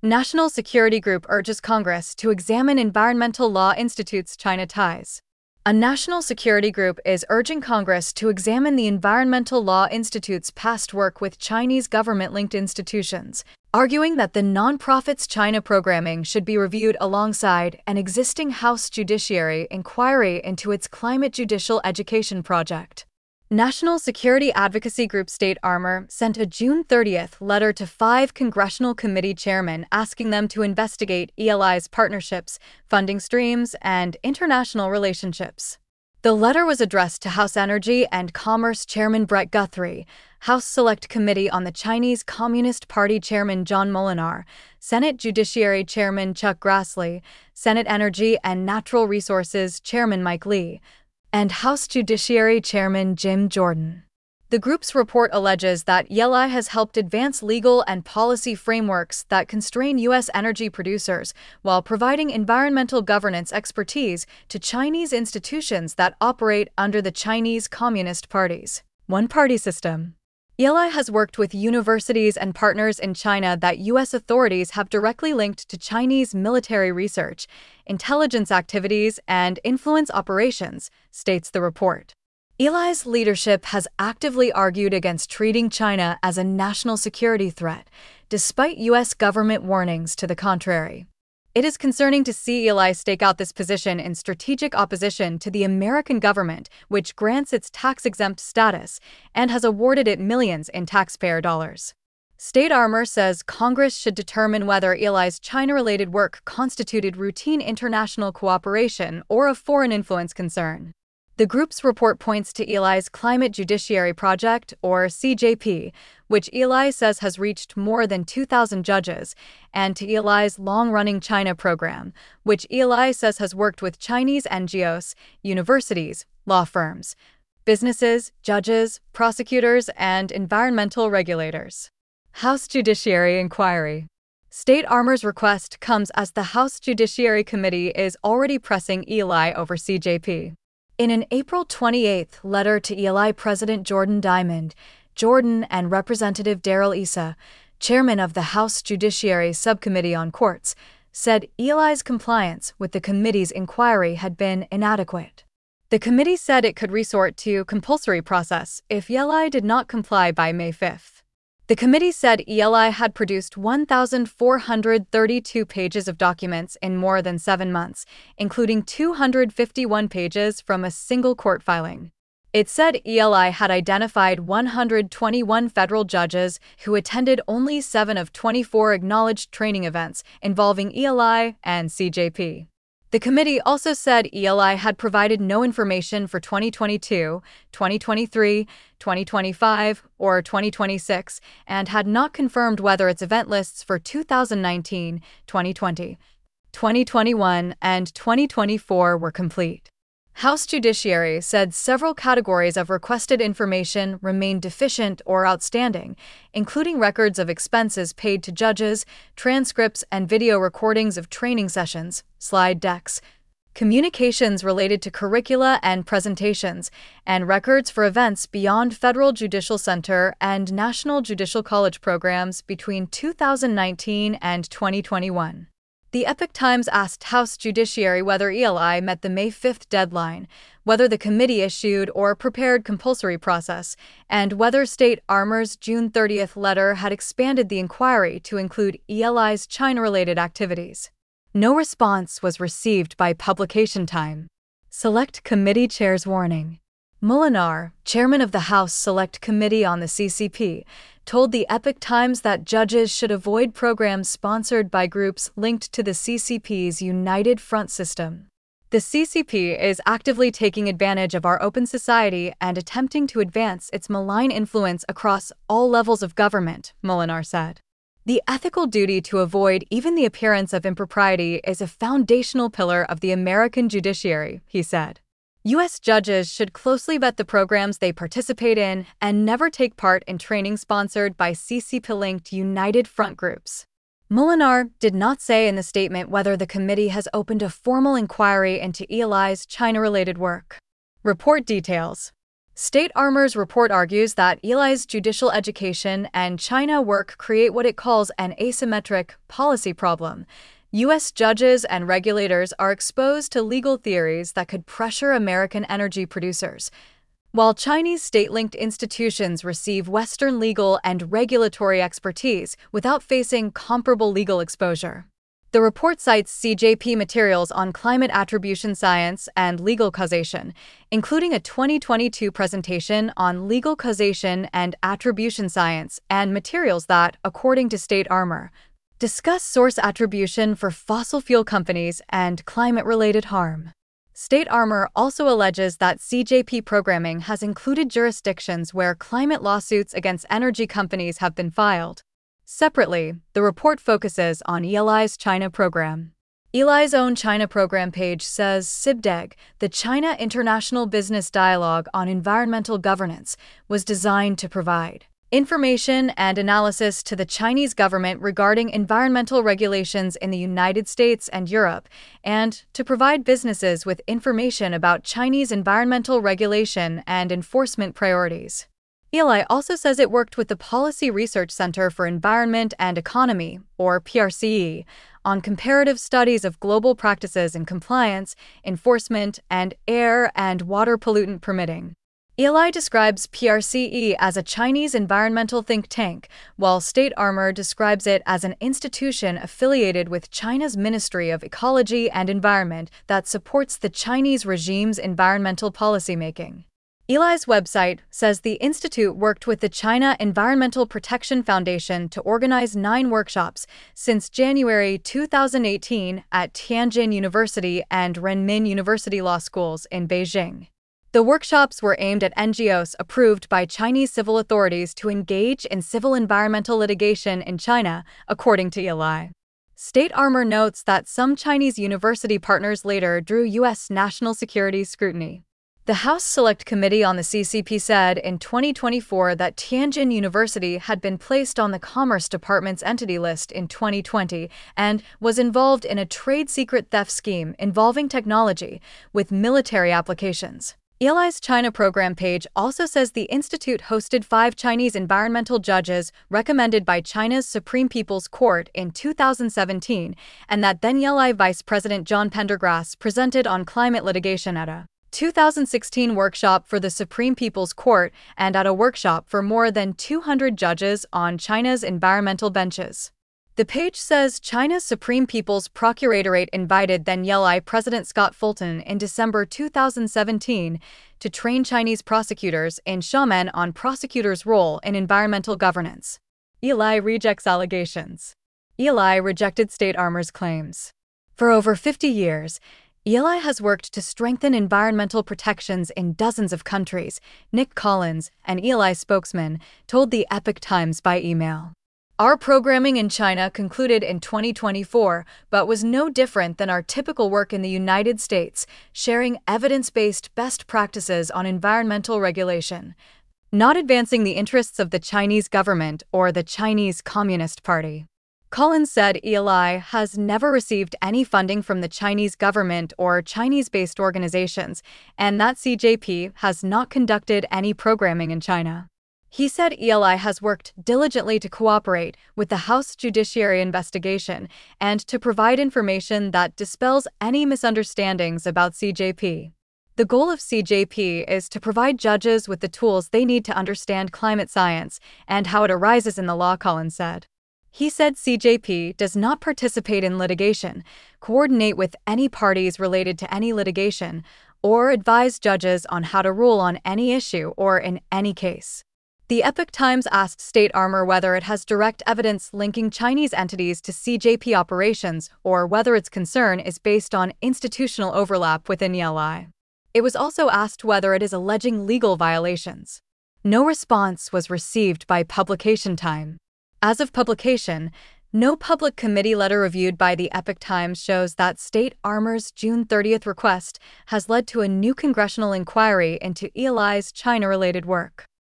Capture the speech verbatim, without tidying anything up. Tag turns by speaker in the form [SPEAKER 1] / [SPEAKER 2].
[SPEAKER 1] National Security Group urges Congress to examine Environmental Law Institute's China ties. A national security group is urging Congress to examine the Environmental Law Institute's past work with Chinese government-linked institutions, arguing that the nonprofit's China programming should be reviewed alongside an existing House Judiciary inquiry into its climate judicial education project. National security advocacy group State Armor sent a June thirtieth letter to five congressional committee chairmen asking them to investigate E L I's partnerships, funding streams, and international relationships. The letter was addressed to House Energy and Commerce Chairman Brett Guthrie, House Select Committee on the Chinese Communist Party Chairman John Molinar, Senate Judiciary Chairman Chuck Grassley, Senate Energy and Natural Resources Chairman Mike Lee, and House Judiciary Chairman Jim Jordan. The group's report alleges that E L I has helped advance legal and policy frameworks that constrain U S energy producers while providing environmental governance expertise to Chinese institutions that operate under the Chinese Communist Party's one-party system. E L I has worked with universities and partners in China that U S authorities have directly linked to Chinese military research, intelligence activities, and influence operations, states the report. E L I's leadership has actively argued against treating China as a national security threat, despite U S government warnings to the contrary. It is concerning to see E L I stake out this position in strategic opposition to the American government, which grants its tax-exempt status and has awarded it millions in taxpayer dollars. State Armor says Congress should determine whether E L I's China-related work constituted routine international cooperation or a foreign influence concern. The group's report points to E L I's Climate Judiciary Project, or C J P, which E L I says has reached more than two thousand judges, and to E L I's long-running China program, which E L I says has worked with Chinese N G Os, universities, law firms, businesses, judges, prosecutors, and environmental regulators. House Judiciary Inquiry. State Armor's request comes as the House Judiciary Committee is already pressing E L I over C J P. In an April twenty-eighth letter to E L I President Jordan Diamond, Jordan and Representative Darrell Issa, chairman of the House Judiciary Subcommittee on Courts, said E L I's compliance with the committee's inquiry had been inadequate. The committee said it could resort to compulsory process if E L I did not comply by May fifth. The committee said E L I had produced one thousand four hundred thirty-two pages of documents in more than seven months, including two hundred fifty-one pages from a single court filing. It said E L I had identified one hundred twenty-one federal judges who attended only seven of twenty-four acknowledged training events involving E L I and C J P. The committee also said E L I had provided no information for twenty twenty-two, twenty twenty-three, twenty twenty-five, or twenty twenty-six and had not confirmed whether its event lists for two thousand nineteen, twenty twenty, twenty twenty-one, and twenty twenty-four were complete. House Judiciary said several categories of requested information remained deficient or outstanding, including records of expenses paid to judges, transcripts and video recordings of training sessions, slide decks, communications related to curricula and presentations, and records for events beyond Federal Judicial Center and National Judicial College programs between two thousand nineteen and twenty twenty-one. The Epoch Times asked House Judiciary whether E L I met the May fifth deadline, whether the committee issued or prepared compulsory process, and whether State Armor's June thirtieth letter had expanded the inquiry to include E L I's China-related activities. No response was received by publication time. Select Committee Chair's warning. Molinar, chairman of the House Select Committee on the C C P, told the Epoch Times that judges should avoid programs sponsored by groups linked to the C C P's United Front system. The C C P is actively taking advantage of our open society and attempting to advance its malign influence across all levels of government, Molinar said. The ethical duty to avoid even the appearance of impropriety is a foundational pillar of the American judiciary, he said. U S judges should closely vet the programs they participate in and never take part in training sponsored by C C P-linked United Front groups. Molinar did not say in the statement whether the committee has opened a formal inquiry into E L I's China-related work. Report details. State Armor's report argues that Eli's judicial education and China work create what it calls an asymmetric policy problem. U S judges and regulators are exposed to legal theories that could pressure American energy producers, while Chinese state-linked institutions receive Western legal and regulatory expertise without facing comparable legal exposure. The report cites C J P materials on climate attribution science and legal causation, including a twenty twenty-two presentation on legal causation and attribution science and materials that, according to State Armor, discuss source attribution for fossil fuel companies and climate-related harm. State Armor also alleges that C J P programming has included jurisdictions where climate lawsuits against energy companies have been filed. Separately, the report focuses on Eli's China program. Eli's own China program page says CIBDEG, the China International Business Dialogue on Environmental Governance, was designed to provide information and analysis to the Chinese government regarding environmental regulations in the United States and Europe, and to provide businesses with information about Chinese environmental regulation and enforcement priorities. Eli also says it worked with the Policy Research Center for Environment and Economy, or P R C E, on comparative studies of global practices in compliance, enforcement, and air and water pollutant permitting. Eli describes P R C E as a Chinese environmental think tank, while State Armor describes it as an institution affiliated with China's Ministry of Ecology and Environment that supports the Chinese regime's environmental policymaking. Eli's website says the institute worked with the China Environmental Protection Foundation to organize nine workshops since January two thousand eighteen at Tianjin University and Renmin University Law Schools in Beijing. The workshops were aimed at N G Os approved by Chinese civil authorities to engage in civil environmental litigation in China, according to Eli. State Armor notes that some Chinese university partners later drew U S national security scrutiny. The House Select Committee on the C C P said in twenty twenty-four that Tianjin University had been placed on the Commerce Department's entity list in twenty twenty and was involved in a trade secret theft scheme involving technology with military applications. Eli's China program page also says the institute hosted five Chinese environmental judges recommended by China's Supreme People's Court in two thousand seventeen, and that then Eli Vice President John Pendergrass presented on climate litigation at a two thousand sixteen workshop for the Supreme People's Court and at a workshop for more than two hundred judges on China's environmental benches. The page says China's Supreme People's Procuratorate invited then Eli President Scott Fulton in December two thousand seventeen to train Chinese prosecutors in Xiamen on prosecutors' role in environmental governance. Eli rejects allegations. Eli rejected State Armor's claims. For over fifty years, Eli has worked to strengthen environmental protections in dozens of countries, Nick Collins, an Eli spokesman, told the Epoch Times by email. Our programming in China concluded in twenty twenty-four, but was no different than our typical work in the United States, sharing evidence-based best practices on environmental regulation, not advancing the interests of the Chinese government or the Chinese Communist Party. Collins said Eli has never received any funding from the Chinese government or Chinese-based organizations, and that C J P has not conducted any programming in China. He said Eli has worked diligently to cooperate with the House Judiciary investigation and to provide information that dispels any misunderstandings about C J P. The goal of C J P is to provide judges with the tools they need to understand climate science and how it arises in the law, Collins said. He said C J P does not participate in litigation, coordinate with any parties related to any litigation, or advise judges on how to rule on any issue or in any case. The Epoch Times asked State Armor whether it has direct evidence linking Chinese entities to C J P operations or whether its concern is based on institutional overlap within Eli. It was also asked whether it is alleging legal violations. No response was received by publication time. As of publication, no public committee letter reviewed by the Epoch Times shows that State Armor's June thirtieth request has led to a new congressional inquiry into Eli's China-related work.